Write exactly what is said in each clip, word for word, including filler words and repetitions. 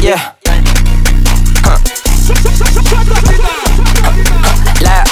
yeah. Huh. Like,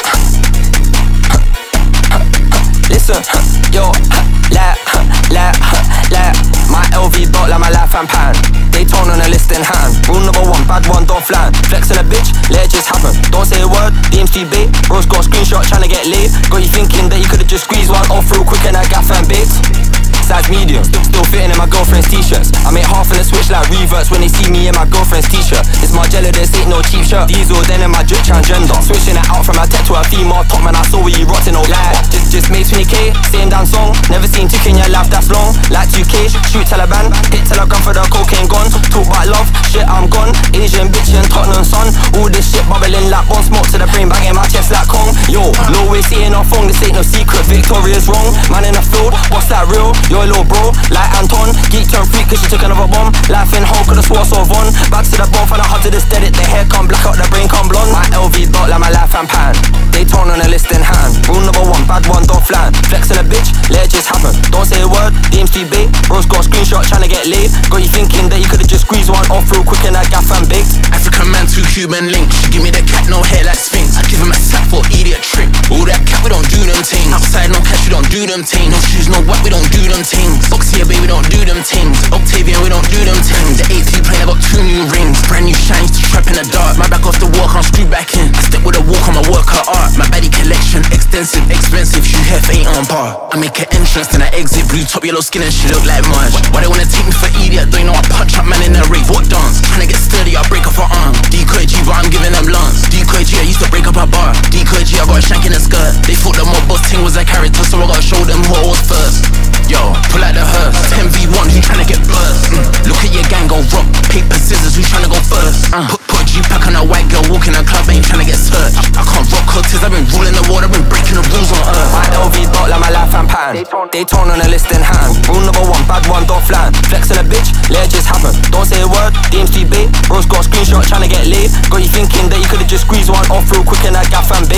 listen, yo, like, like, like, my L V belt like my life and pan. Daytona on a list in hand. Rule number one, bad one, don't flan. Flexing a bitch, let it just happen. Don't say a word, D M's too bait. Bro's got a screenshot trying to get laid. Got you thinking that you could've just squeezed one off real quick and I gaff and baked. Size medium, still, still fitting in my girlfriend's t-shirts. I make half in the switch like reverse when they see me in my girlfriend's t-shirt. It's Margiela, this ain't no cheap shirt. Diesel, then in my drip transgender. Switching it out from a tech to a female top, man, I saw where you rotting, no lie. Just, just made twenty K, same damn song. Never seen tick in your life that's long. Like two K, shoot Taliban, hit Telegram for the cocaine gone. Talk about love, shit I'm gone. Asian bitch in Tottenham son. All this shit bubbling like one smoke to the brain, banging my chest like Kong. Yo, no way seeing our phone, this ain't no secret. Victoria's wrong, man in the field, what's that real? You're a little bro, like Anton. Geek turned freak cause she took another bomb. Life in home could've swore so on. Back to the bone, find out how to this dead it. The hair come black out, the brain come blonde. My L V belt like my life and pan. Daytona on a list in hand. Rule number one, bad one, don't flan. Flexing a bitch, let it just happen. Don't say a word, D M's too bait. Bro's got a screenshot trying to get laid. Got you thinking that you could've just squeezed one off real quick and I gaff and baked. African man, two human links. She give me the cat, no hair like Sphinx. I give him a sack for idiot trick. All that cat, we don't do them things. Outside, no cash, we don't do them things. No shoes, no what, we don't do them things. Foxy, baby, we don't do them things. Octavian, we don't do them things. The A P plane, I got two new rings. Brand new shines to trap in the dark. My back off the wall, can't screw back in. I step with a walk, I'm a work of art. My baddie collection, extensive, expensive. Shoe hef ain't on bar. I make an entrance, then I exit. Blue top, yellow skin, and she look like Marge. Why they wanna take me for idiot? Don't you know I punch up man in a rave. What dance? Tryna get sturdy, I break off her arm. Decoy G, but I'm giving them lance. Decoy G, I used to break up a bar. Decoy G, I got a shank in a skirt. They thought the mob boss ting was a character, so I gotta show them who I was first. Yo, pull out the hearse. ten v one, who tryna get burst? Mm. Look at your gang, go rock. Paper, scissors, who tryna go first? Uh. Put, put a G-pack on a white girl, walk in a club, ain't tryna get searched. I, I can't rock hookers, I've been ruling the world, I've been breaking the rules on earth. My L V belt like my life and pan. Daytona on a list in hand. Rule number one, bad one, don't flan. Flexing a bitch, let it just happen. Don't say a word, D M's too bait. Bro's got a screenshot tryna get laid. Got you thinking that you could've just squeezed one off real quick and I gaff and